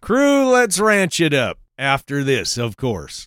Crew, let's ranch it up. After this, of course.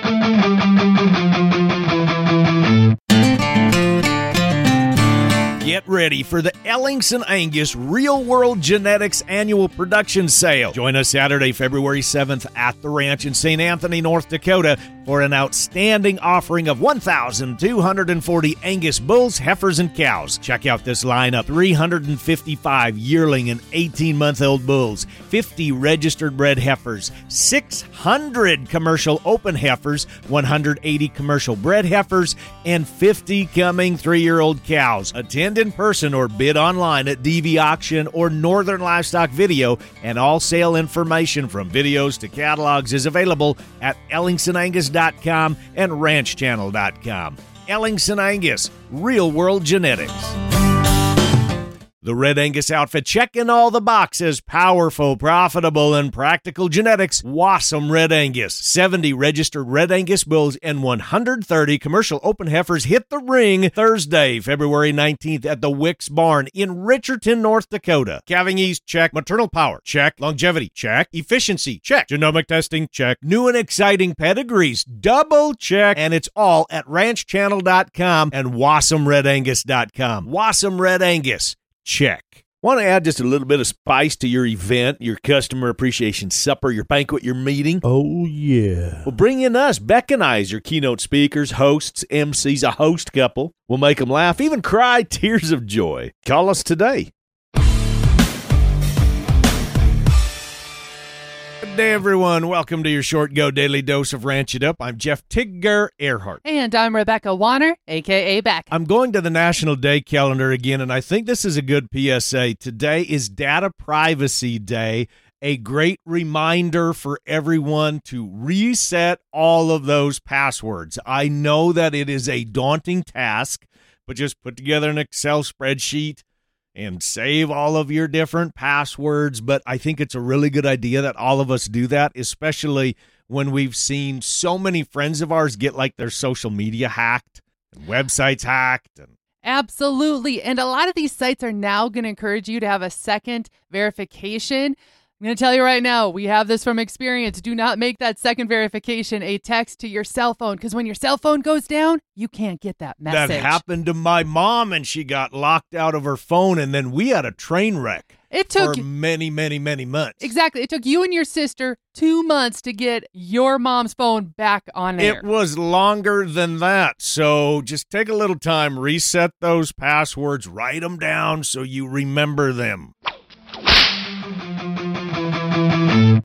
Get ready for the Ellingson Angus Real World Genetics Annual Production Sale. Join us Saturday, February 7th at the ranch in St. Anthony, North Dakota for an outstanding offering of 1,240 Angus bulls, heifers, and cows. Check out this lineup: 355 yearling and 18-month-old bulls, 50 registered bred heifers, 600 commercial open heifers, 180 commercial bred heifers, and 50 coming 3-year-old cows. Attend in person or bid online at DV Auction or Northern Livestock Video, and all sale information from videos to catalogs is available at EllingsonAngus.com and RanchChannel.com. Ellingson Angus, Real World Genetics. The Red Angus outfit, checking all the boxes: powerful, profitable, and practical genetics. Wassom Red Angus. 70 registered Red Angus bulls and 130 commercial open heifers hit the ring Thursday, February 19th at the Wicks Barn in Richardton, North Dakota. Calving ease, check. Maternal power, check. Longevity, check. Efficiency, check. Genomic testing, check. New and exciting pedigrees, double check. And it's all at RanchChannel.com and WassomRedAngus.com. Wassom Red Angus. Check. Want to add just a little bit of spice to your event, your customer appreciation supper, your banquet, your meeting? Oh, yeah. Well, bring in us, Beck and I, as your keynote speakers, hosts, MCs, a host couple. We'll make them laugh, even cry tears of joy. Call us today. Good day, everyone. Welcome to your Short Go Daily Dose of Ranch It Up. I'm Jeff Tigger Earhart. And I'm Rebecca Warner, a.k.a. Beck. I'm going to the National Day calendar again, and I think this is a good PSA. Today is Data Privacy Day, a great reminder for everyone to reset all of those passwords. I know that it is a daunting task, but just put together an Excel spreadsheet and save all of your different passwords. But I think it's a really good idea that all of us do that, especially when we've seen so many friends of ours get like their social media hacked and websites hacked. Absolutely. And a lot of these sites are now going to encourage you to have a second verification. I'm going to tell you right now, we have this from experience. Do not make that second verification a text to your cell phone, because when your cell phone goes down, you can't get that message. That happened to my mom, and she got locked out of her phone, and then we had a train wreck. It took for many, many, many months. Exactly. It took you and your sister 2 months to get your mom's phone back on air. It was longer than that. So just take a little time, reset those passwords, write them down so you remember them.